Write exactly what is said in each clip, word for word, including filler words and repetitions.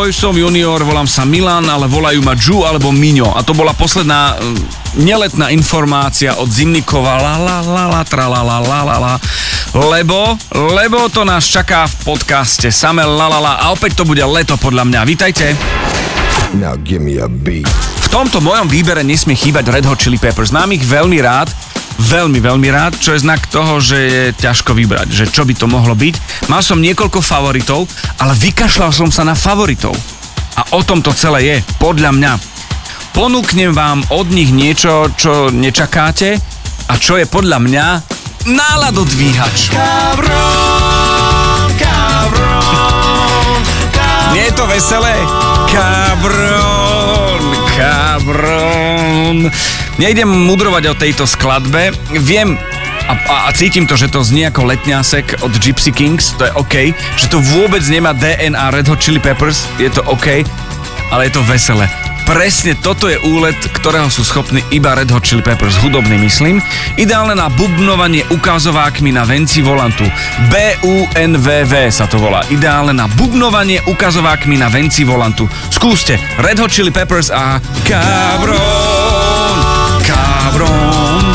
Ahoj, som junior, volám sa Milan, ale volajú ma Ju alebo Miňo. A to bola posledná neletná informácia od Zimnikova la la la la tra la la la la la. Lebo, lebo to nás čaká v podcaste samé la la la a opäť to bude leto podľa mňa. Vítajte. Now give me a beat. V tomto mojom výbere nesmie chýbať Red Hot Chili Peppers. Mám ich veľmi rád. Veľmi, veľmi rád, čo je znak toho, že je ťažko vybrať, že čo by to mohlo byť. Mal som niekoľko favoritov, ale vykašľal som sa na favoritov. A o tom to celé je, podľa mňa. Ponúknem vám od nich niečo, čo nečakáte a čo je podľa mňa náladodvíhač. Cabron, cabron, cabron. Nie je to veselé? Cabron, cabron. Nejdem mudrovať o tejto skladbe. Viem a, a, a cítim to, že to znie ako letňásek od Gypsy Kings, to je OK. Že to vôbec nemá dé en á Red Hot Chili Peppers, je to OK, ale je to veselé. Presne toto je úlet, ktorého sú schopní iba Red Hot Chili Peppers, hudobný myslím. Ideálne na bubnovanie ukazovákmi na venci volantu. bé ú en vé vé sa to volá. Ideálne na bubnovanie ukazovákmi na venci volantu. Skúste Red Hot Chili Peppers a Cabron, Cabron.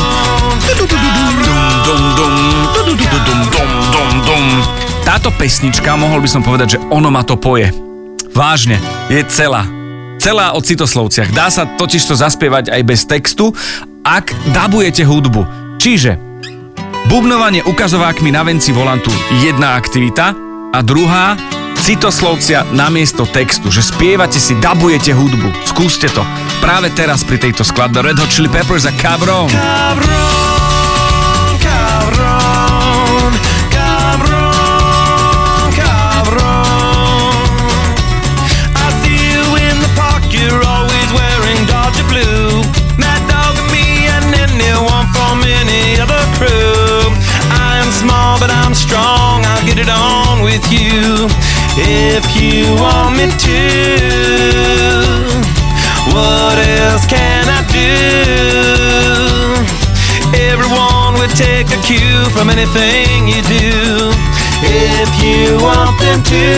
Táto pesnička, mohol by som povedať, že ono ma to poje. Vážne, je celá. Celá o citoslovciach. Dá sa totiž to zaspievať aj bez textu, ak dabujete hudbu. Čiže bubnovanie ukazovákmi na venci volantu jedna aktivita a druhá citoslovcia namiesto textu, že spievate si, dabujete hudbu. Skúste to. Práve teraz pri tejto skladbe Red Hot Chili Peppers a Cabron. Cabron, Cabron, Cabron, Cabron. I see you in the park, you're always wearing Dodger blue. Mad Dog and me and anyone from any other crew. I am small but I'm strong, I'll get it on with you. If you want me to, what else can I do? Everyone would take a cue from anything you do. If you want them to,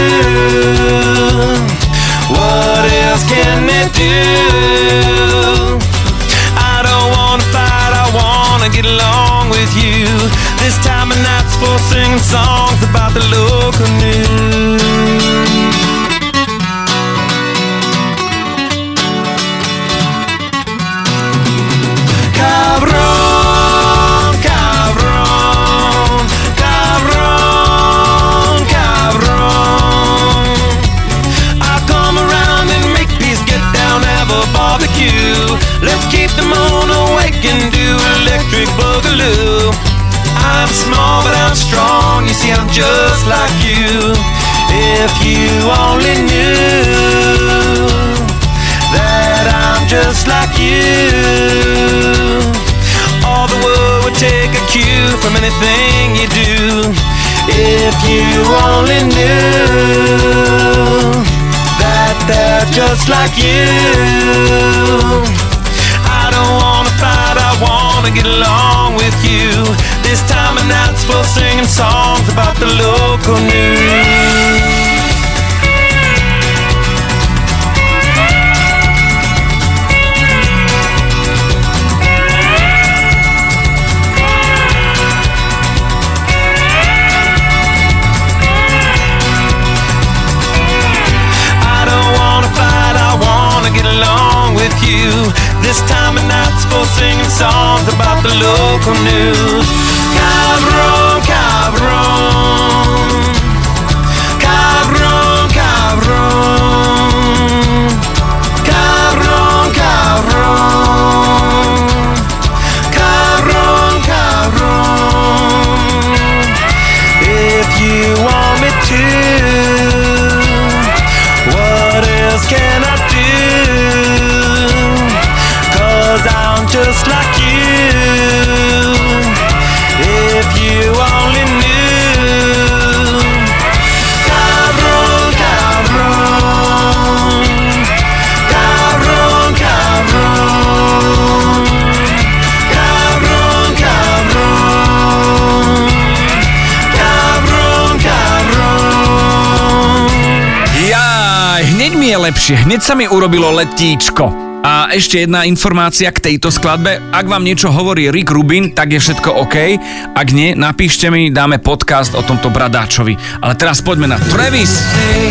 what else can they do? I don't wanna fight, I wanna get along with you. This time of night's for singing songs about the local news. Cabron, cabron, cabron, cabron. I'll come around and make peace, get down, have a barbecue. Let's keep the moon awake and do electric boogaloo. I'm small but I'm strong, you see I'm just like you. If you only knew that I'm just like you, all the world would take a cue from anything you do. If you only knew that they're just like you. I don't wanna fight, I wanna get along with you. This time of night's for singing songs about the local news. This time of night's for singing songs about the local news. Cabron, cabron, cabron, cabron, cabron, cabron, cabron, cabron. If you want me to, what else can I do? I'm just like you. If you only knew je lepšie, hneď sa mi urobilo letíčko. A ešte jedna informácia k tejto skladbe. Ak vám niečo hovorí Rick Rubin, tak je všetko OK. Ak nie, napíšte mi, dáme podcast o tomto bradáčovi. Ale teraz poďme na Travis.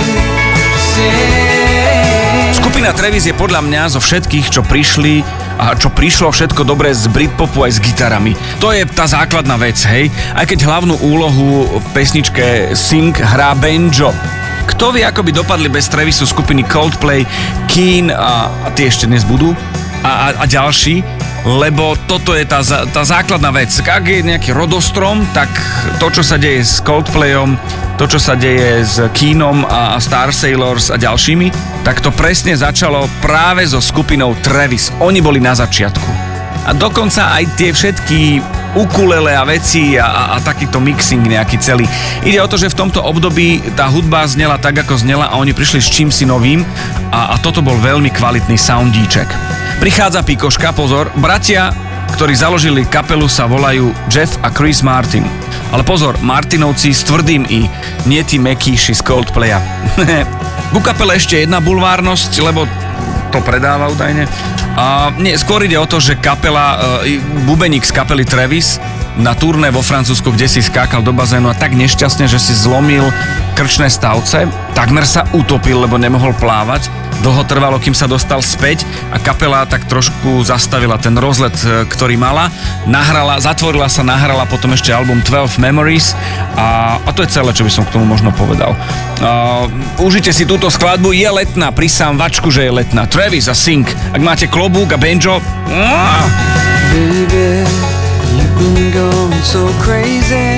Skupina Travis je podľa mňa zo všetkých, čo prišli a čo prišlo všetko dobré z Britpopu aj s gitarami. To je tá základná vec, hej. Aj keď hlavnú úlohu v pesničke Sing hrá banjo. Kto vie, ako by dopadli bez Travisu skupiny Coldplay, Keane a, a tie ešte dnes budú a, a, a ďalší, lebo toto je tá, tá základná vec. Ak je nejaký rodostrom, tak to, čo sa deje s Coldplayom, to, čo sa deje s Keanom a, a Star Sailors a ďalšími, tak to presne začalo práve so skupinou Travis. Oni boli na začiatku. A dokonca aj tie všetky ukulele a veci a, a, a takýto mixing nejaký celý. Ide o to, že v tomto období tá hudba znela tak, ako znela a oni prišli s čímsi novým a, a toto bol veľmi kvalitný soundíček. Prichádza pikoška, pozor, bratia, ktorí založili kapelu, sa volajú Jeff a Chris Martin. Ale pozor, Martinovci s tvrdým I, nie tí mekíši z Coldplaya. Ku kapele ešte jedna bulvárnosť, lebo to predáva údajne. A nie, skôr ide o to, že kapela, e, bubeník z kapely Travis na turné vo Francúzsku, kde si skákal do bazénu a tak nešťastne, že si zlomil krčné stavce, takmer sa utopil, lebo nemohol plávať. Dlho trvalo, kým sa dostal späť a kapela tak trošku zastavila ten rozlet, ktorý mala. Nahrala, zatvorila sa, nahrala potom ešte album twelve Memories a, a to je celé, čo by som k tomu možno povedal. Uh, užite si túto skladbu, je letná, prisám vačku, že je letná. Travis a Sing. Ak máte klobúk a banjo... Uh. Baby, you've been going so crazy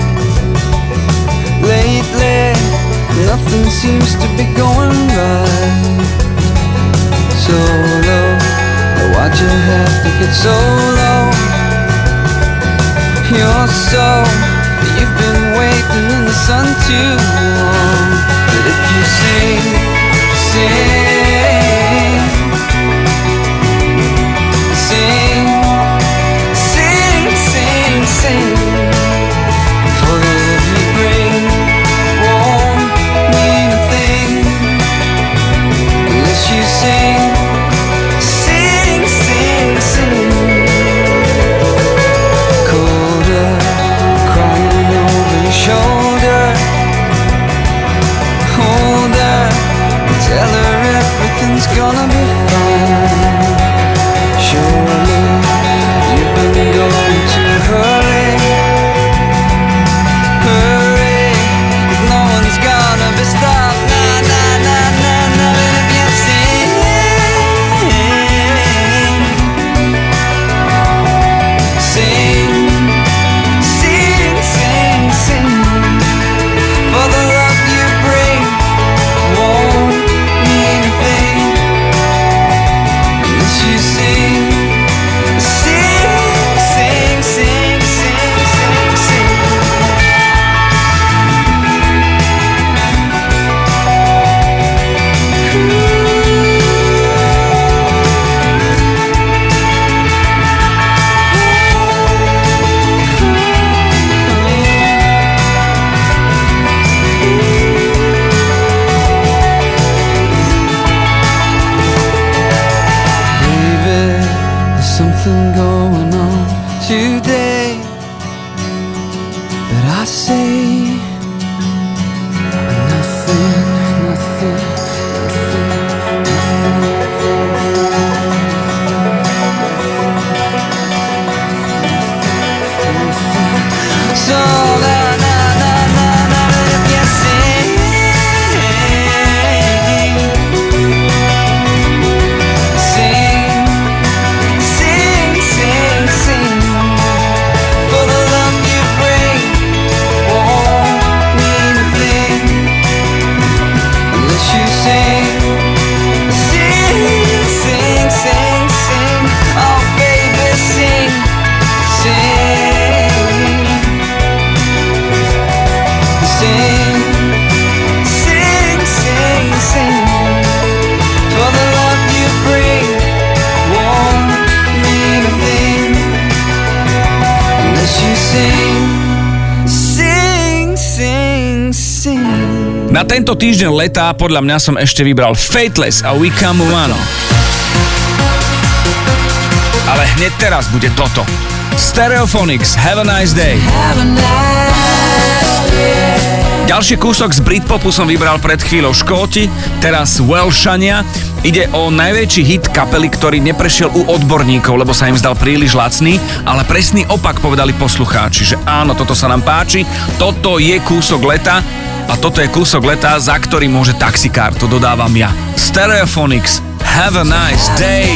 lately. Nothing seems to be going right. So low, why'd you have to get so low? You're so, you've been waiting in the sun too long. But if you sing, sing, sing, sing, sing, sing, for the love you bring won't mean a thing unless you sing, sing, sing, sing. Colder, crying over your shoulder. Hold her, tell her everything's gonna be fine. Surely you've been going too hurry, hurry, 'cause no one's gonna be stopped. Nah, nah, nah, nah, nah. And if you sing, sing, sing, sing, sing, for the love you bring won't mean a thing unless you sing, sing, sing, sing, sing, sing, sing. Baby, there's something going on today, but I say nothing, nothing, nothing. So na na na na na, if you sing, sing, sing, sing, sing, for the love you bring won't mean a thing unless you sing, sing, sing, sing, sing. Oh baby, sing, sing, sing, sing, sing, sing, for the love you bring won't mean a thing unless you sing, sing, sing, sing. Na tento týždeň leta podľa mňa som ešte vybral Fateless a We Come Umano. Ale hneď teraz bude toto. Stereophonics, Have a Nice Day. Ďalší kúsok z Britpopu som vybral pred chvíľou Škóti, teraz Welshania. Ide o najväčší hit kapely, ktorý neprešiel u odborníkov, lebo sa im zdal príliš lacný, ale presný opak povedali poslucháči, že áno, toto sa nám páči, toto je kúsok leta a toto je kúsok leta, za ktorý môže taxikár, to dodávam ja. Stereophonics, Have a Nice Day.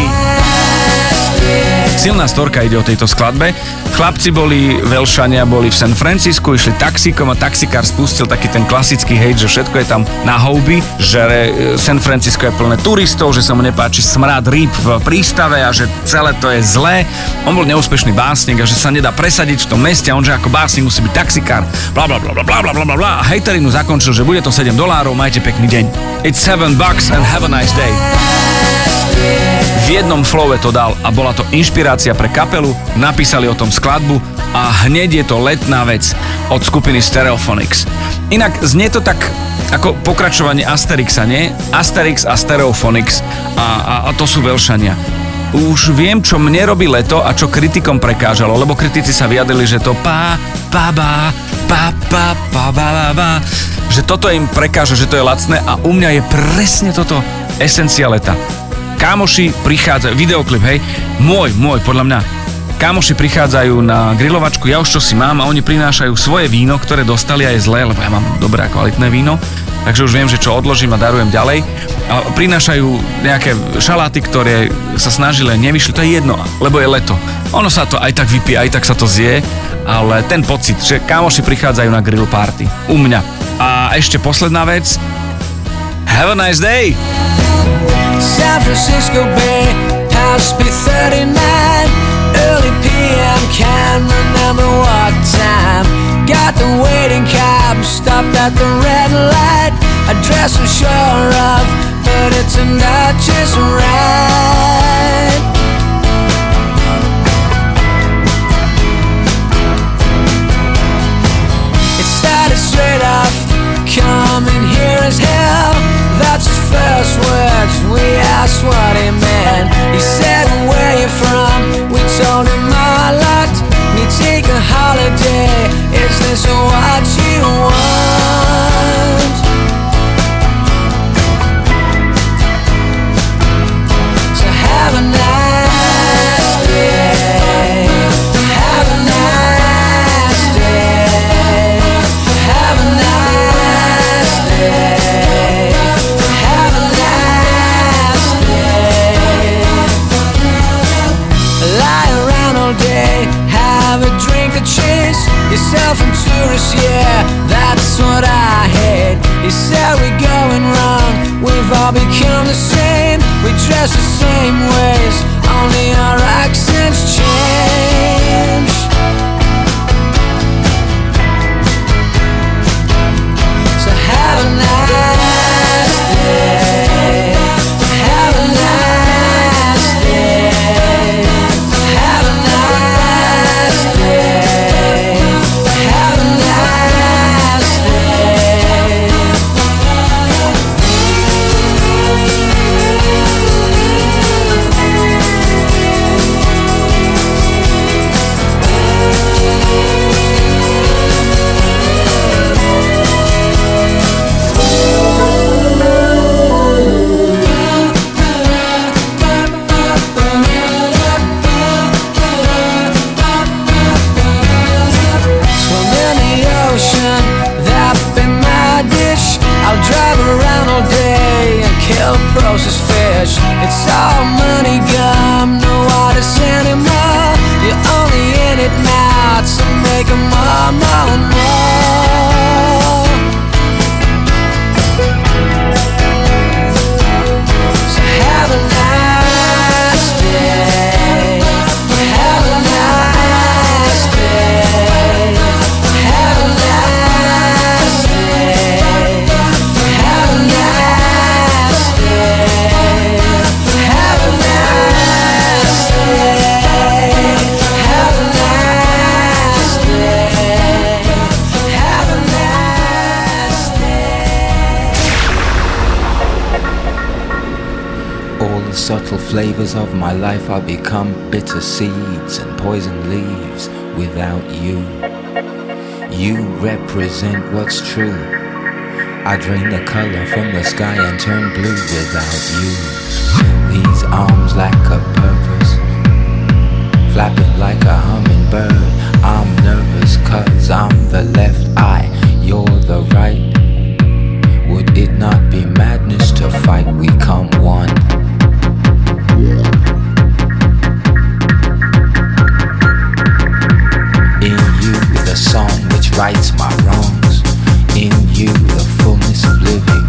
Silná storka ide o tejto skladbe. Chlapci boli, Welshania boli v San Francisku, išli taxíkom a taxikár spustil taký ten klasický hejt, že všetko je tam na houby, že San Francisco je plné turistov, že sa mu nepáči smrad rýb v prístave a že celé to je zlé. On bol neúspešný básnik a že sa nedá presadiť v tom meste a on, že ako básnik musí byť taxikár. Bla bla bla bla bla bla bla bla. A hejterinu zakončil, že bude to sedem dolárov, majte pekný deň. It's seven bucks and have a nice day. V jednom flowe to dal a bola to inšpirácia pre kapelu, napísali o tom skladbu a hneď je to letná vec od skupiny Stereophonics. Inak znie to tak ako pokračovanie Asterixa, nie? Asterix a Stereophonics a, a, a to sú Welshania. Už viem, čo mne robí leto a čo kritikom prekážalo, lebo kritici sa vyjadrili, že to pa, pa, ba, pa, pa, pa, ba, ba, ba, že toto im prekáža, že to je lacné a u mňa je presne toto esencia leta. Kámoši prichádzajú, videoklip, hej, môj, môj, podľa mňa. Kámoši prichádzajú na grilovačku, ja už čo si mám a oni prinášajú svoje víno, ktoré dostali a je zlé, lebo ja mám dobré a kvalitné víno, takže už viem, že čo odložím a darujem ďalej. A prinášajú nejaké šaláty, ktoré sa snažili, nevyšli, to je jedno, lebo je leto. Ono sa to aj tak vypije, aj tak sa to zje, ale ten pocit, že kámoši prichádzajú na grill party, u mňa. A ešte posledná vec, have a nice day! San Francisco Bay, House B thirty-nine, early P M, can't remember what time. Got the waiting cab, stopped at the red light. Address I'm sure of, but it turned out just right. It started straight off, coming here as hell. That's his first words, we asked what he meant. He said, where you from? We told him our lot. We take a holiday, is this what you want? So have a nice day, have a nice day, have a nice day. Chase yourself and tourists, yeah, that's what I hate. He said we're going wrong, we've all become the same. We dress the same ways, only our accents change. So have a nice day, have a nice day, have a nice day. Processed fish, it's all money gum, no artists anymore. You're only in it now to make more, more, more. So have a nice day, have a nice day, have a nice day, have a nice day. Have a nice day, have a nice day. subtle flavors of my life are become bitter seeds and poison leaves without you. You represent what's true. I drain the color from the sky and turn blue without you. These arms lack a purpose, flapping like a hummingbird. I'm nervous cause I'm the left eye, you're the right. Would it not be madness to fight? We come one. In you the song which rights my wrongs. In you the fullness of living,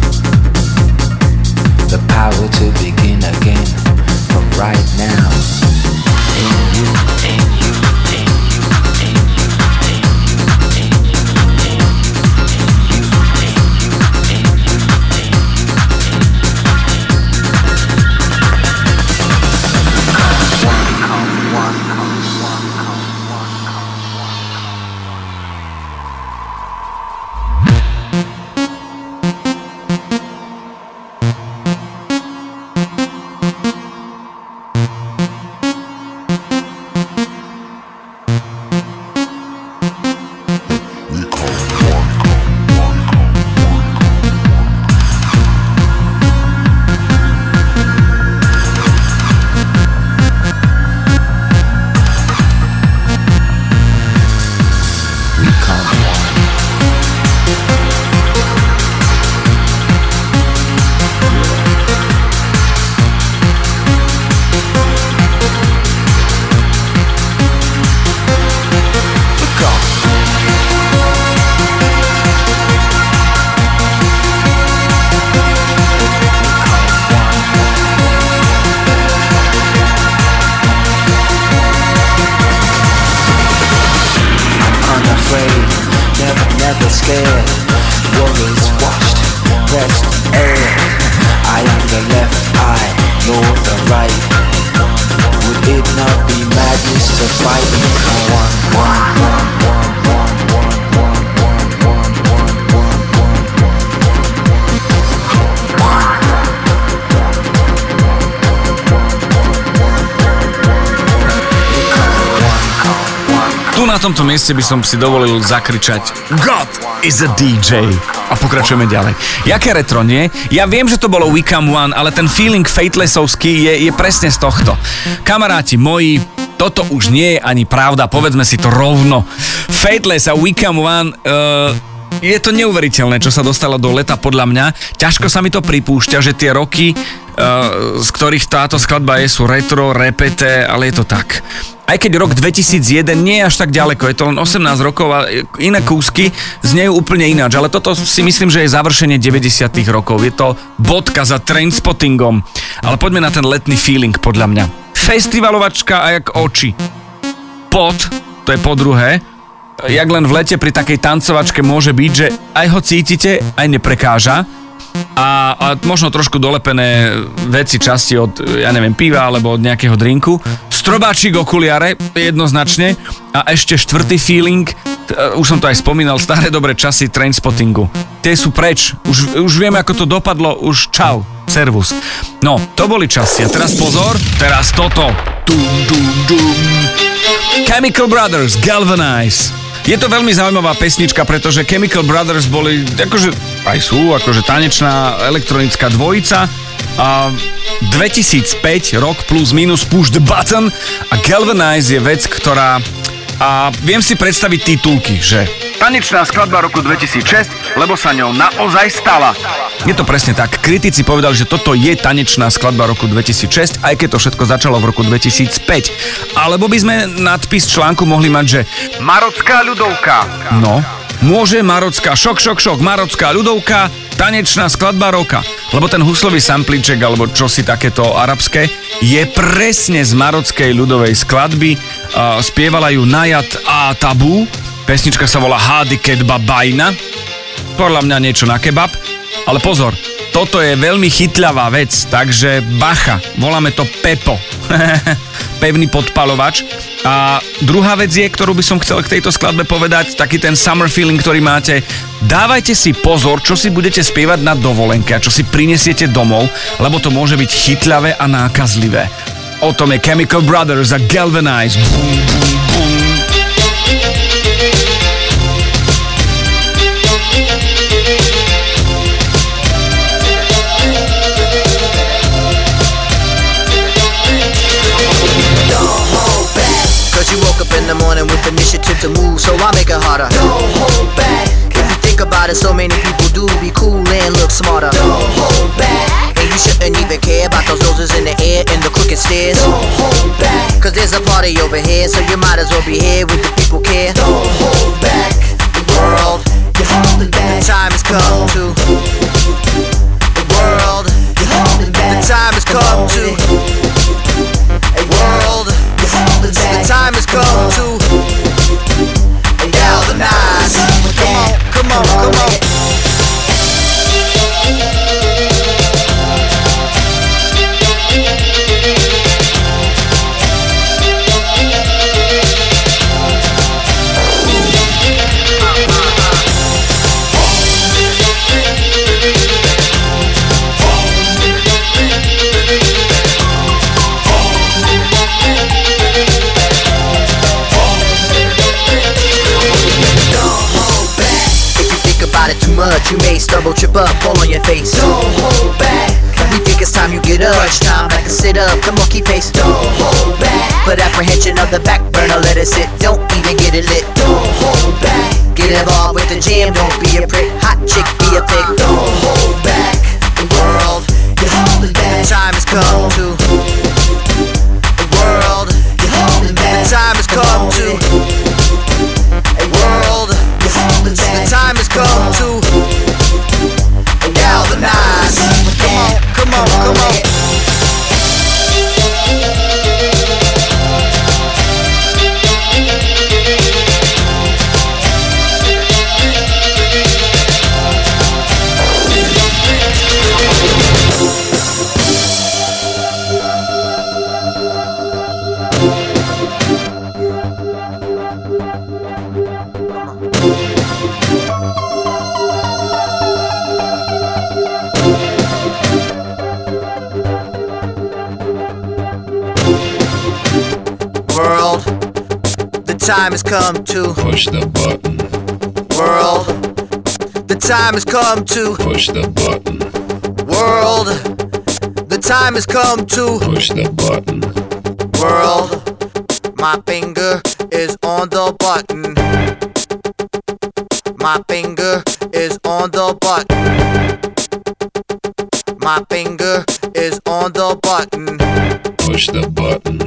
the power to begin again from right now. In you, in you, in you, in you, in you, in you, in you, in you, in you, in you, in you. Come one, come one, come one, come one, Na tomto mieste by som si dovolil zakričať God is a dý džej. A pokračujeme ďalej. Jaké retro, nie? Ja viem, že to bolo We Come One, ale ten feeling Fatelessovský je, je presne z tohto. Kamaráti moji, toto už nie je ani pravda, povedzme si to rovno. Fateless a We Come One... Uh, je to neuveriteľné, čo sa dostalo do leta podľa mňa. Ťažko sa mi to pripúšťa, že tie roky, uh, z ktorých táto skladba je, sú retro, repeté, ale je to tak. Aj keď rok dvetisícjeden nie je až tak ďaleko, je to len osemnásť rokov a iné kúsky znejú úplne ináč, ale toto si myslím, že je završenie deväťdesiatych rokov. Je to bodka za Trainspottingom. Ale poďme na ten letný feeling podľa mňa. Festivalovačka a jak oči. Pot, to je po druhé, jak len v lete pri takej tancovačke môže byť, že aj ho cítite, aj neprekáža. A, a možno trošku dolepené veci, časti od, ja neviem, piva alebo od nejakého drinku. Strobáčik, okuliare, jednoznačne. A ešte štvrtý feeling, už som to aj spomínal, staré dobré časy Trainspottingu. Tie sú preč, už, už vieme, ako to dopadlo, už čau, servus. No, to boli časy. A teraz pozor, teraz toto. Dum, dum, dum. Chemical Brothers, Galvanize. Je to veľmi zaujímavá pesnička, pretože Chemical Brothers boli, akože aj sú, akože tanečná elektronická dvojica. A dvetisícpäť, rok plus minus Push the Button a Galvanize je vec, ktorá... A viem si predstaviť titulky, že tanečná skladba roku dvetisícšesť, lebo sa ňou naozaj stala. Je to presne tak. Kritici povedali, že toto je tanečná skladba roku dvetisícšesť, aj keď to všetko začalo v roku dvetisícpäť. Alebo by sme nadpis článku mohli mať, že Marocká ľudovka. No, môže Marocká, šok, šok, šok, Marocká ľudovka, tanečná skladba roka. Lebo ten huslový sampliček, alebo čosi takéto arabské, je presne z marockej ľudovej skladby. Uh, spievala ju Najat a Tabu. Pesnička sa volá Hadi Kedba Bajna. Podľa mňa niečo na kebab. Ale pozor, toto je veľmi chytľavá vec, takže bacha, voláme to Pepo. Pevný podpalovač. A druhá vec je, ktorú by som chcel k tejto skladbe povedať, taký ten summer feeling, ktorý máte. Dávajte si pozor, čo si budete spievať na dovolenke a čo si prinesiete domov, lebo to môže byť chytľavé a nákazlivé. O tom je Chemical Brothers a Galvanize. Bum, bum, bum. You woke up in the morning with initiative to move, so I make it harder. Don't hold back. If you think about it, so many people do be cool and look smarter. Don't hold back. And you shouldn't even care about those noses in the air and the crooked stairs. Don't hold back. Cause there's a party over here, so you might as well be here with the people care. Don't hold back. The world, you're holding back. The time has come to. The world, you're holding back. The time has come to. A world. The time has come to galvanize. Come on, come on, come on. Too much, you may stumble, trip up, fall on your face. Don't hold back. We think it's time you get up. Crunch time, back to sit up. Come on, keep pace. Don't hold back. Put apprehension of the back burner, let it sit. Don't even get it lit. Don't hold back. Get involved with the jam, don't be a prick. Hot chick, be a pig. Don't hold back. The world, you're holding back. The time has come to. The world, you're holding back. The time has come to. A world. The time has come to galvanize. Come on, come on, come on. World, the time has come to Push the button. World, the time has come to Push the button. World, the time has come to Push the button. World, my finger is on the button. My finger is on the button. My finger is on the button. Push the button.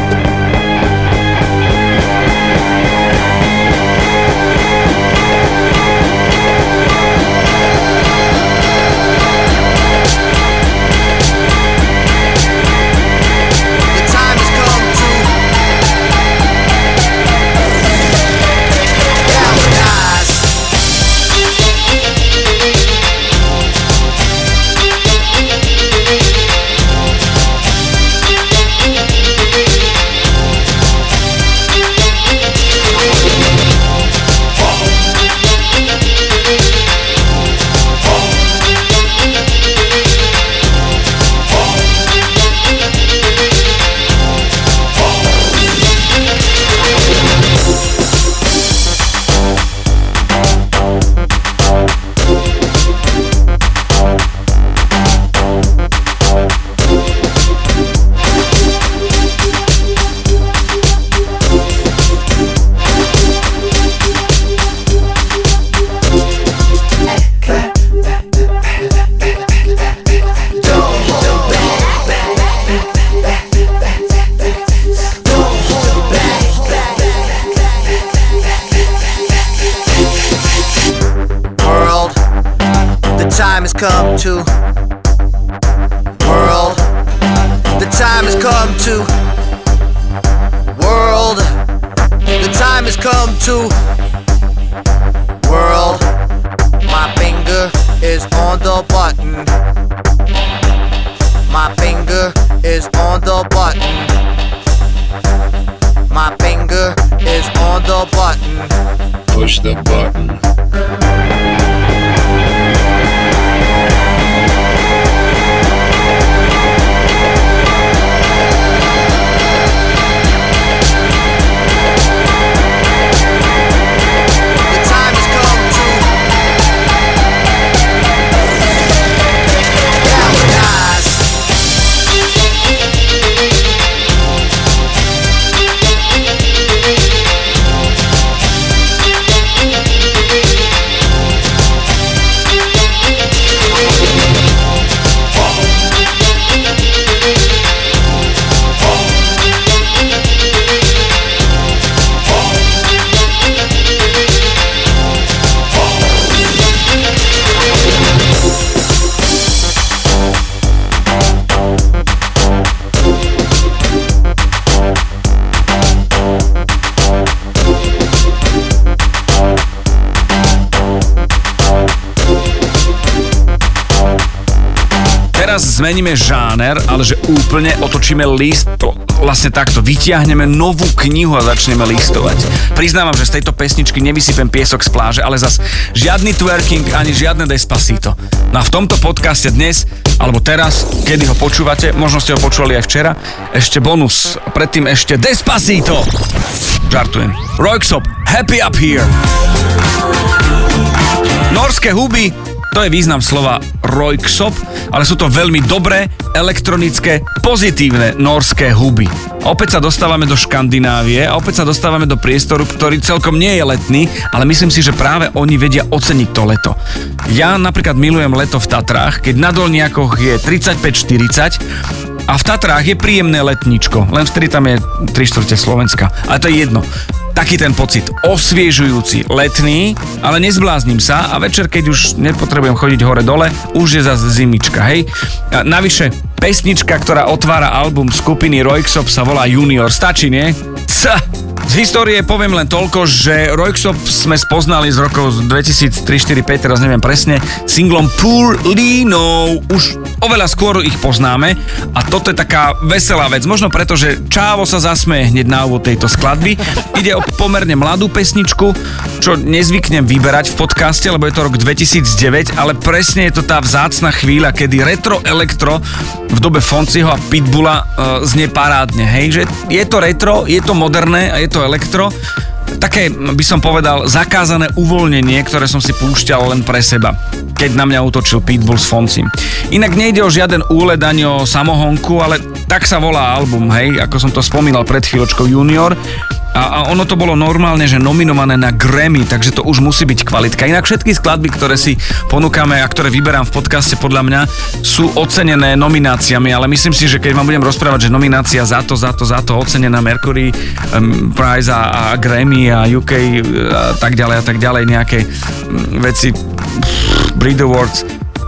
time has come to. World, the time has come to. World, the time has come to. World, my finger is on the button. My finger is on the button. push the button. Zmeníme žáner, ale že úplne otočíme list, to vlastne takto, vytiahneme novú knihu a začneme listovať. Priznávam, že z tejto pesničky nevysypem piesok z pláže, ale zas žiadny twerking ani žiadne Despacito. No a v tomto podcaste dnes, alebo teraz, kedy ho počúvate, možno ste ho počúvali aj včera, ešte bonus, predtým ešte Despacito. Žartujem. Röyksopp, Happy Up Here. Norské huby, to je význam slova Röyksopp, ale sú to veľmi dobré, elektronické, pozitívne norské huby. A opäť sa dostávame do Škandinávie a opäť sa dostávame do priestoru, ktorý celkom nie je letný, ale myslím si, že práve oni vedia oceniť to leto. Ja napríklad milujem leto v Tatrách, keď na Dolniakoch je tridsaťpäť štyridsať a v Tatrách je príjemné letníčko, len vtedy tam je tri štvrte Slovenska. Ale to je jedno. Taký ten pocit osviežujúci, letný, ale nezbláznim sa a večer, keď už nepotrebujem chodiť hore-dole, už je zase zimička, hej. A navyše, pesnička, ktorá otvára album skupiny Röyksopp, sa volá Junior. Stačí, nie? Ca! Z histórie poviem len toľko, že Röyksopp sme spoznali z rokov dvetisíctri, štyri, päť, teraz neviem presne, singlom Poor Lino. Už oveľa skôr ich poznáme a toto je taká veselá vec. Možno preto, že Čávo sa zasmeje hneď na úvod tejto skladby. Ide o pomerne mladú pesničku, čo nezvyknem vyberať v podcaste, lebo je to rok dvetisícdeväť, ale presne je to tá vzácna chvíľa, kedy retro elektro v dobe Fonciho a Pitbulla uh, znie parádne, hej, že je to retro, je to moderné a je to elektro. Také, by som povedal, zakázané uvoľnenie, ktoré som si púšťal len pre seba, keď na mňa útočil Pitbull s Foncim. Inak nejde o žiaden úled ani o samohonku, ale tak sa volá album, hej, ako som to spomínal pred chvíľočkou Junior. A, a ono to bolo normálne, že nominované na Grammy, takže to už musí byť kvalitka. Inak všetky skladby, ktoré si ponúkame a ktoré vyberám v podcaste, podľa mňa sú ocenené nomináciami, ale myslím si, že keď vám budem rozprávať, že nominácia za to, za to, za to, ocenená Mercury um, Prize a, a Grammy a ú ká a tak ďalej a tak ďalej, nejaké um, veci, Brit Awards,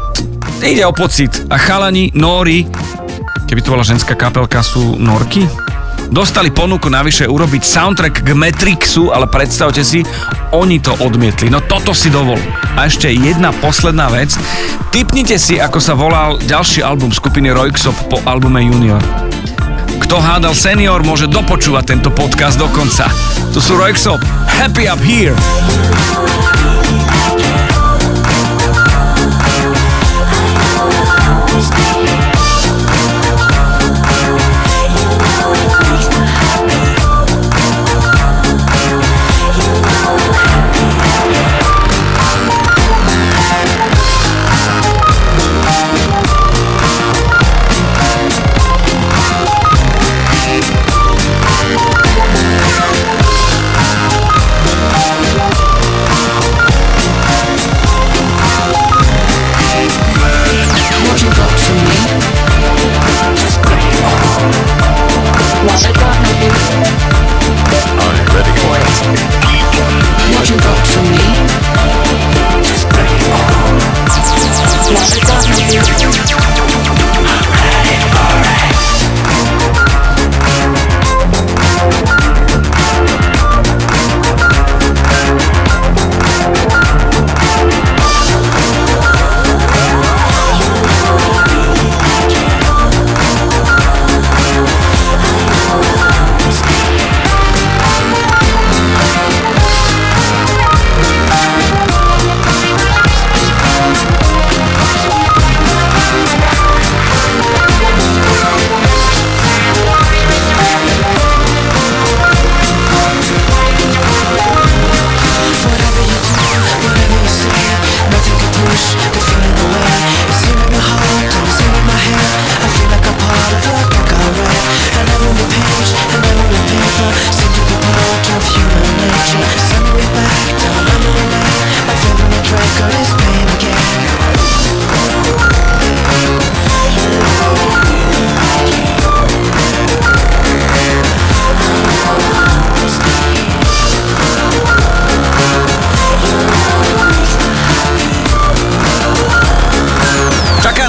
ide o pocit. A chalani, Nóri, keby to bola ženská kapelka, sú Norky, dostali ponuku navyše urobiť soundtrack k Matrixu, ale predstavte si, oni to odmietli. No toto si dovol. A ešte jedna posledná vec. Tipnite si, ako sa volal ďalší album skupiny Röyksopp po albume Junior. Kto hádal Senior, môže dopočúvať tento podcast do konca. To sú Röyksopp, Happy Up Here.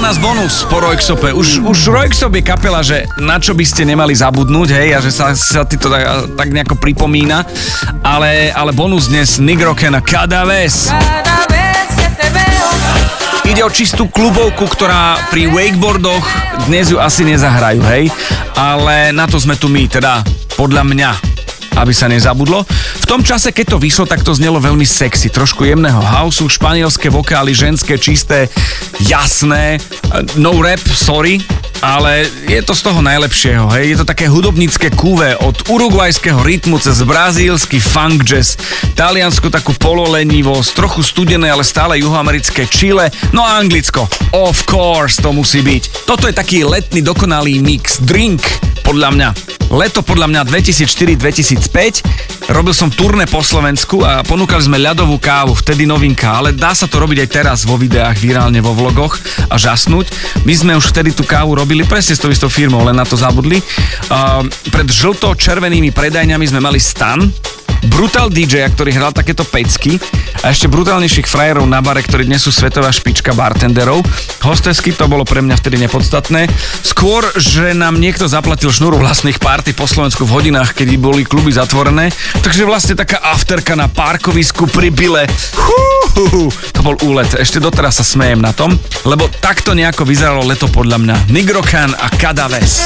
nás bonus po Röyksope. Už, už Röyksope je kapela, že na čo by ste nemali zabudnúť, hej, a že sa, sa ti to tak, tak nejako pripomína. Ale, ale bonus dnes Nigroken a Cada vez. Ide o čistú klubovku, ktorá pri wakeboardoch dnes ju asi nezahrajú, hej. Ale na to sme tu my, teda podľa mňa, aby sa nezabudlo. V tom čase, keď to vyšlo, tak to znelo veľmi sexy. Trošku jemného houseu, španielské vokály, ženské, čisté, jasné. No rap, sorry, ale je to z toho najlepšieho, hej. Je to také hudobnícke kúve od urugvajského rytmu cez brazílsky funk jazz, taliansku takú pololenivosť, trochu studené, ale stále juhoamerické Chile, no a Anglicko. Of course, to musí byť. Toto je taký letný dokonalý mix, drink, podľa mňa. Leto podľa mňa dvetisícštyri dvetisícpäť. Robil som turné po Slovensku a ponúkali sme ľadovú kávu, vtedy novinka, ale dá sa to robiť aj teraz vo videách, virálne vo vlogoch a žasnúť. My sme už vtedy tú kávu robili presne s tou istou firmou, len na to zabudli. Uh, pred žlto-červenými predajňami sme mali stan, Brutal dý džej, ktorý hral takéto pecky a ešte brutálnejších frajerov na bare, ktorí dnes sú svetová špička bartenderov. Hostesky to bolo pre mňa vtedy nepodstatné. Skôr, že nám niekto zaplatil šnúru vlastných party po Slovensku v hodinách, kedy boli kluby zatvorené. Takže vlastne taká afterka na parkovisku pri Bile. Hú, to bol úlet. Ešte doteraz sa smejem na tom, lebo takto nejako vyzeralo leto podľa mňa. Nigroken a Cada vez.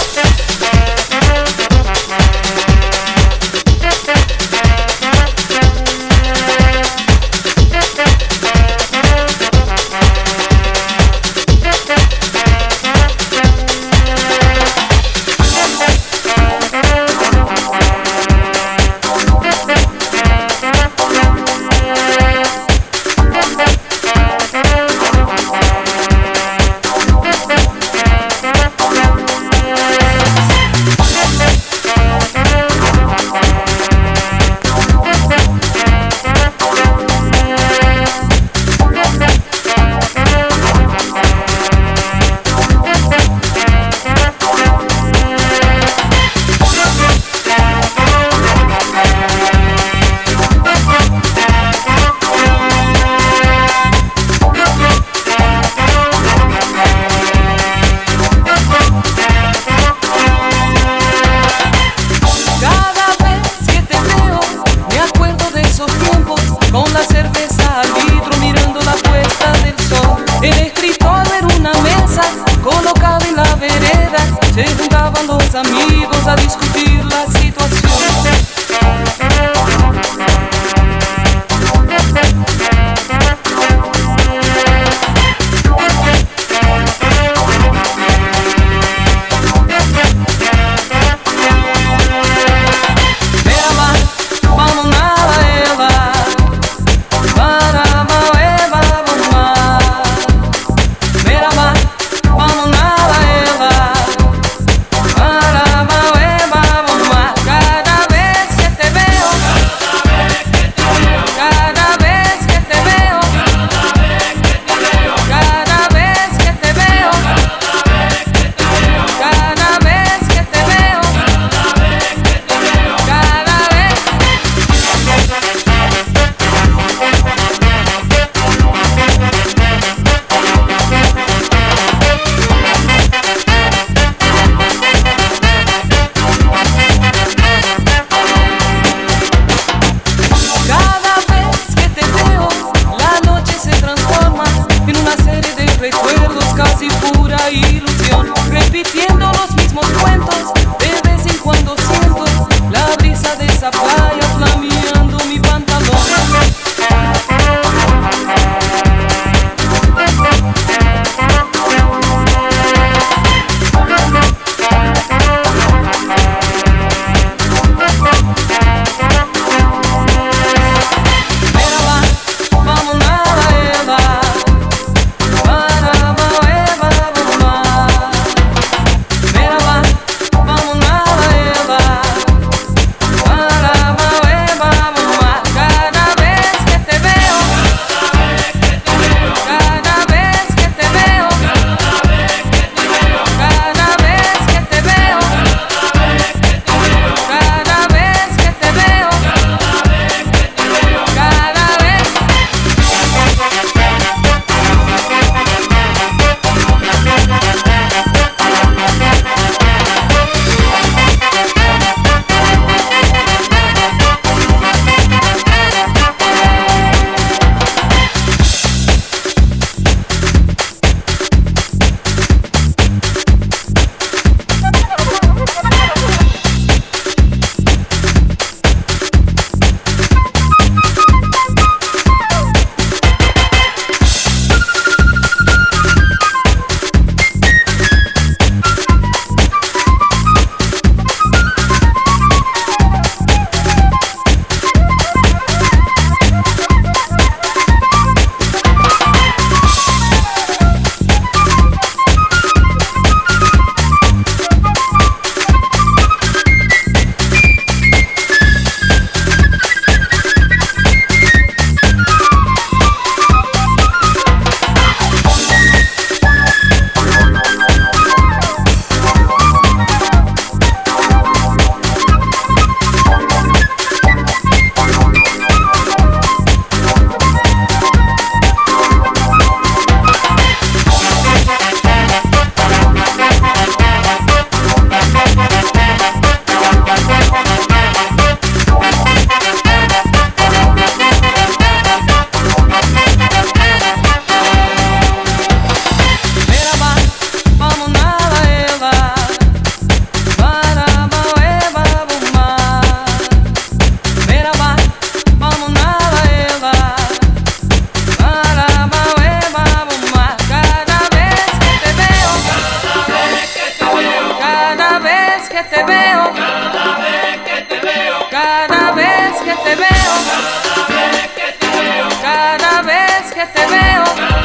que te veo.